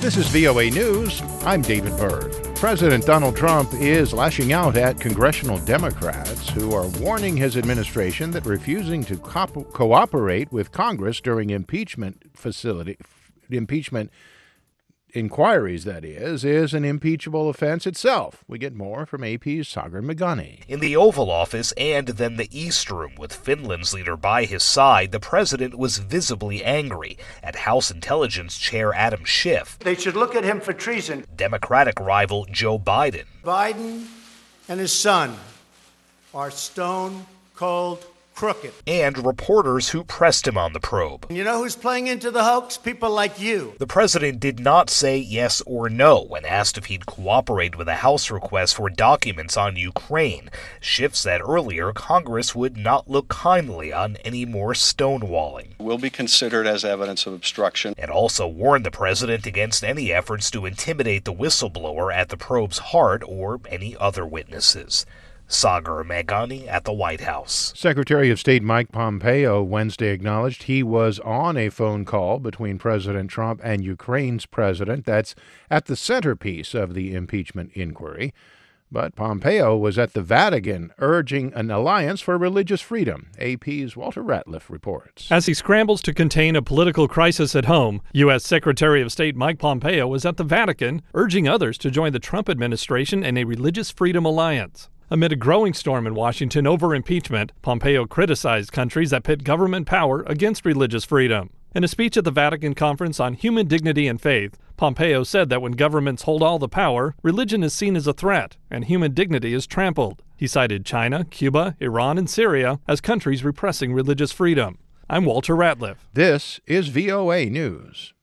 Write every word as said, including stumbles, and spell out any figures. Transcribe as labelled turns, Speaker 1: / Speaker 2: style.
Speaker 1: This is V O A News. I'm David Byrd. President Donald Trump is lashing out at congressional Democrats who are warning his administration that refusing to co- cooperate with Congress during impeachment facility impeachment inquiries, that is, is an impeachable offense itself. We get more from A P's Sagar Meghani.
Speaker 2: In the Oval Office and then the East Room with Finland's leader by his side, the president was visibly angry at House Intelligence Chair Adam Schiff.
Speaker 3: They should look at him for treason.
Speaker 2: Democratic rival Joe Biden.
Speaker 3: Biden and his son are stone cold crooked.
Speaker 2: And reporters who pressed him on the probe.
Speaker 3: You know who's playing into the hoax? People like you.
Speaker 2: The president did not say yes or no when asked if he'd cooperate with a House request for documents on Ukraine. Schiff said earlier Congress would not look kindly on any more stonewalling.
Speaker 4: Will be considered as evidence of obstruction.
Speaker 2: And also warned the president against any efforts to intimidate the whistleblower at the probe's heart or any other witnesses. Sagar Meghani at the White House.
Speaker 1: Secretary of State Mike Pompeo Wednesday acknowledged he was on a phone call between President Trump and Ukraine's president. That's at the centerpiece of the impeachment inquiry. But Pompeo was at the Vatican urging an alliance for religious freedom. A P's Walter Ratliff reports.
Speaker 5: As he scrambles to contain a political crisis at home, U S. Secretary of State Mike Pompeo was at the Vatican urging others to join the Trump administration in a religious freedom alliance. Amid a growing storm in Washington over impeachment, Pompeo criticized countries that pit government power against religious freedom. In a speech at the Vatican Conference on Human Dignity and Faith, Pompeo said that when governments hold all the power, religion is seen as a threat and human dignity is trampled. He cited China, Cuba, Iran, and Syria as countries repressing religious freedom. I'm Walter Ratliff.
Speaker 1: This is V O A News.